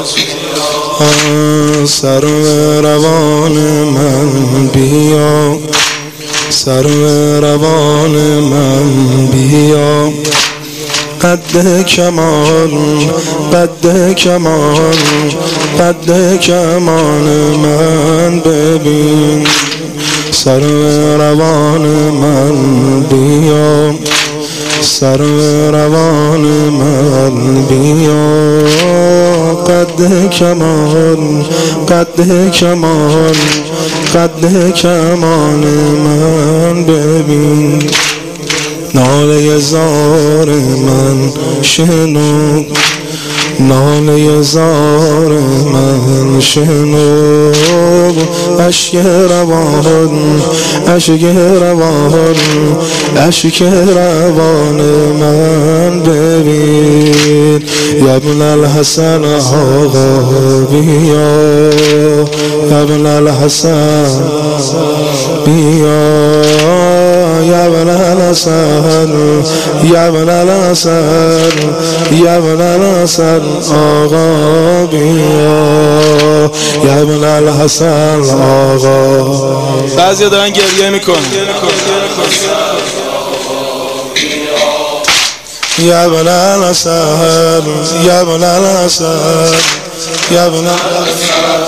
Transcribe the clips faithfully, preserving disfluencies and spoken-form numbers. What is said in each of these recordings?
سرو روان من بیا، سرو روان من بیا، قد کمال قد کمال قد کمال من ببین، سرو روان من بیا، سرو روان من بیا، قد کمال قد کمال قد کمال من ببین، ناله زار من شنو، ناله زار من شنو، اشک روان اشک روان اشک روان من ببین، یا ابن الحسن آقا بیا، یا ابن الحسن بیا، یا ابن الحسن یا ابن الحسن یا ابن الحسن آقا بیا، یا ابن الحسن آقا. بعضی دارن گریه میکنن. یا ابن الحسن یا ابن الحسن یا ابن الحسن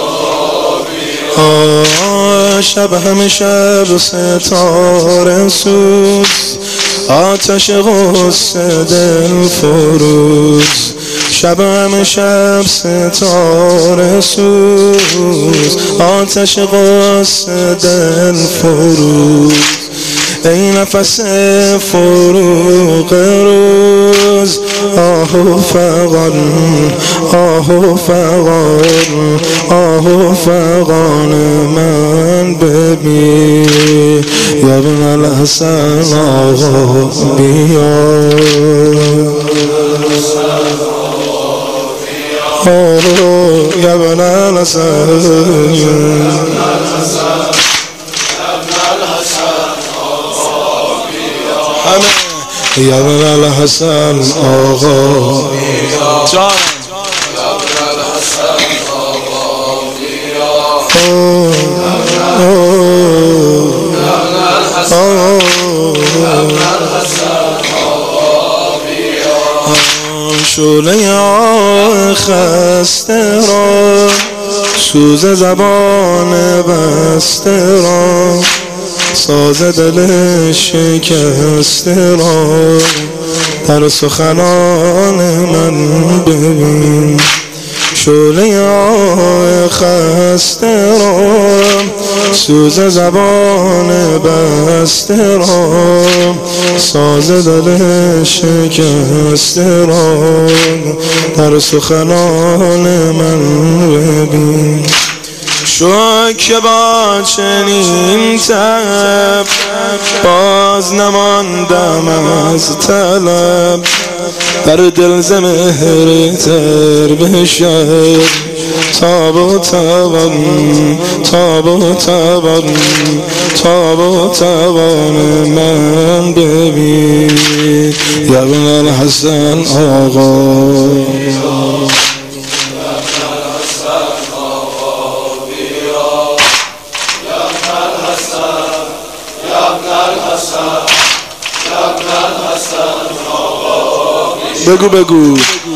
شب همه شب ستاره سوز، آتش غصه دل فروز، شب همه شب ستاره سوز، آتش غصه دل فروز، ای نفس فروغ روز، آه فغان آه فغان آه فغان من ببین، یا ابن الحسن آقا بیا، یا ابن الحسن یا ابن الحسن آقا جان، یا ابن الحسن آقا بیا، یا ابن الحسن آقا بیا، شعله آه خسته را، سوز زبان بسته را، ساز دل شکسته را، در سخنان من ببین، شعله آه خسته را، سوز زبان بسته را، ساز دل شکسته را، در سخنان من ببین، شوکه با چنین تب، باز نماندم از طلب، در دل ز مهر تر بشد، تاب و توان تاب و توان تاب و توان من ببین، یا ابن الحسن آقا. بگو بگو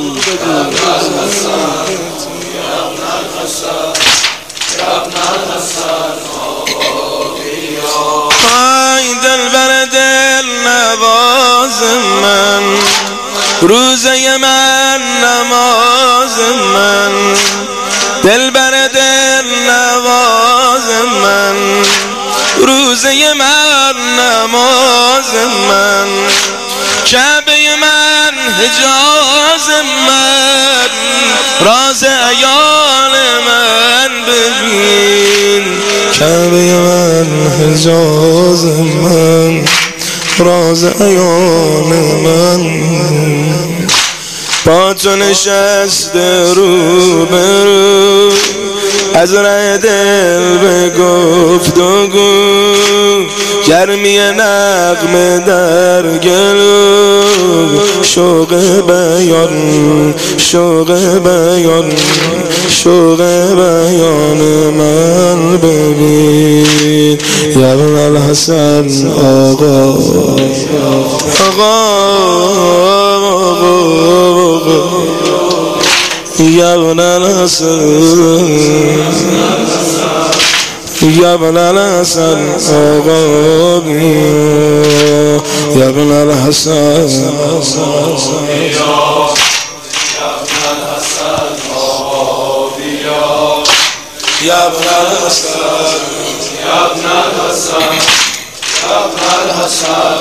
ای دلبر دل نواز من، روزه من نماز من، دلبر دل نواز من، روزه من نماز من، کعبه من حجاز من، راز عیان من ببین، کعبه من حجاز من، راز عیان من، با تو نشسته رو به رو، از ره دل به گفت و گو، گرمی نغمه در گلو شوق بیان شوق بیان شوق بیان من ببین یا ابن الحسن آقا آقا یا ابن الحسن یا ابن الحسن آقا یا ابن الحسن یا ابن الحسن یا ابن الحسن یا ابن الحسن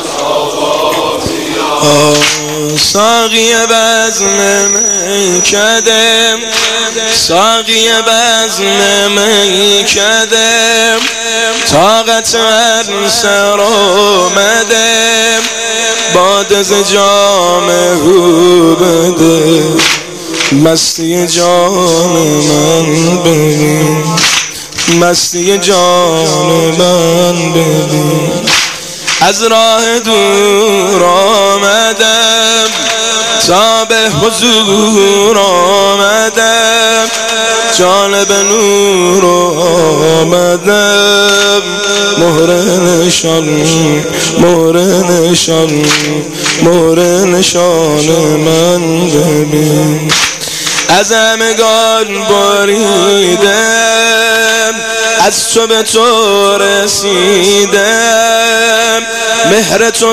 ساقی بزم میکده ساقی بزم میکده طاقت سر آمده باد از جام او بده مستی جان من ببین مستی جان من ببین از راه دور آمدم تا به حضور آمدم جانب نور آمدم مهر نشان مهر نشان مهر نشان من ببین از همگان بریدم از تو به تو رسیدم مهر تو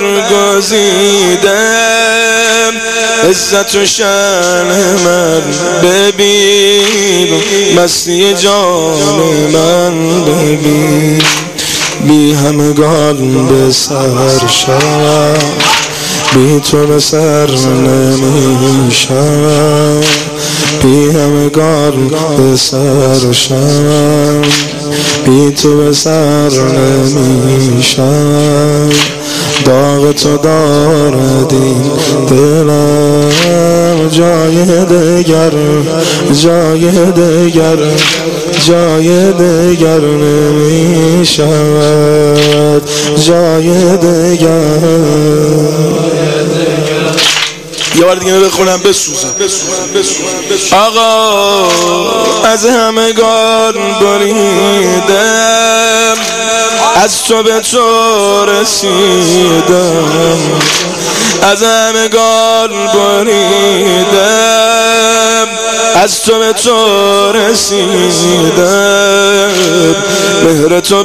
برگزیدم عزت و شان من ببین مستی جان من ببین بی همگان به سر شد بی تو به سر نمی شد بی همگان به سر شد بی تو به سر نمی شد داغ تو دارد این دلم جای دگر جای دگر جای دگر نمی شود جای دگر یه بار دیگه بخونم بسوزم آقا از همگان بریدم از تو به تو رسیدم از همگان بریدم از تو به تو رسیدم مهر تو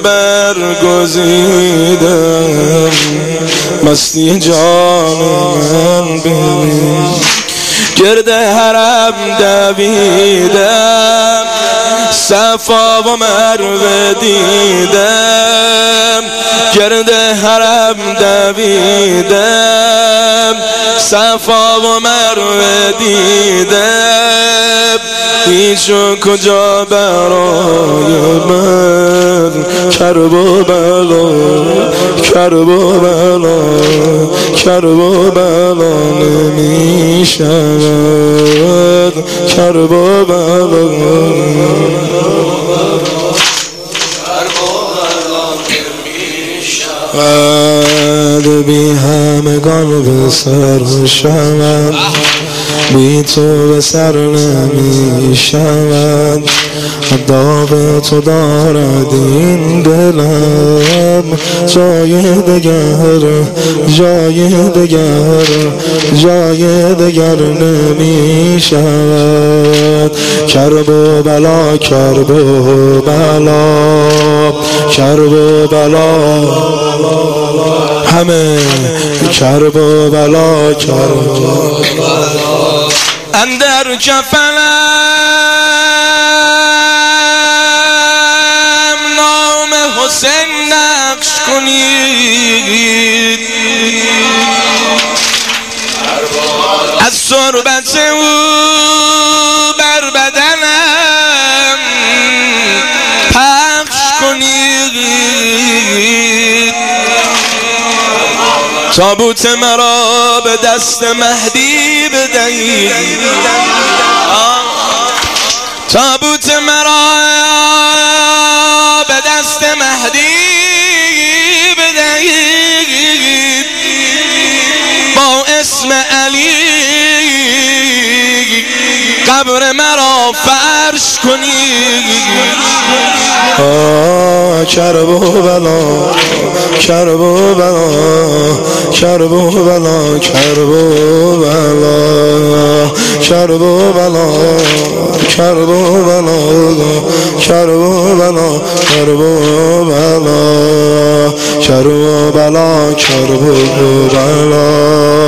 برگزیدم مستی جان من ببین گرد حرم دویدم صفا و مروه دیدم گرد حرم دویدم صفا و مروه دیدم هیچ و کجا برای من کرب و بلا کرب و بلا کرب و بلا نمی شود کرب و بلا بعد بی همگان به سر شود بی تو به سر نمی شود داغ تو دارد این دلم جای دگر جای دگر جای دگر نمی شود کرب و بلا کرب و بلا کرب و بلا همه کرب و بلا کرب و بلا اندر کفنم نام حسین نقش کنید از صربت او بر بدنم پخش کنید تابوت مرا به دست مهدی بدهید تابوت مرا به دست مهدی قبر مرا فرش کنی. آه کرب و بلا کرب و بلا کرب و بلا کرب و بلا کرب و بلا کرب و بلا کرب و بلا کرب و بلا کرب و بلا کرب و بلا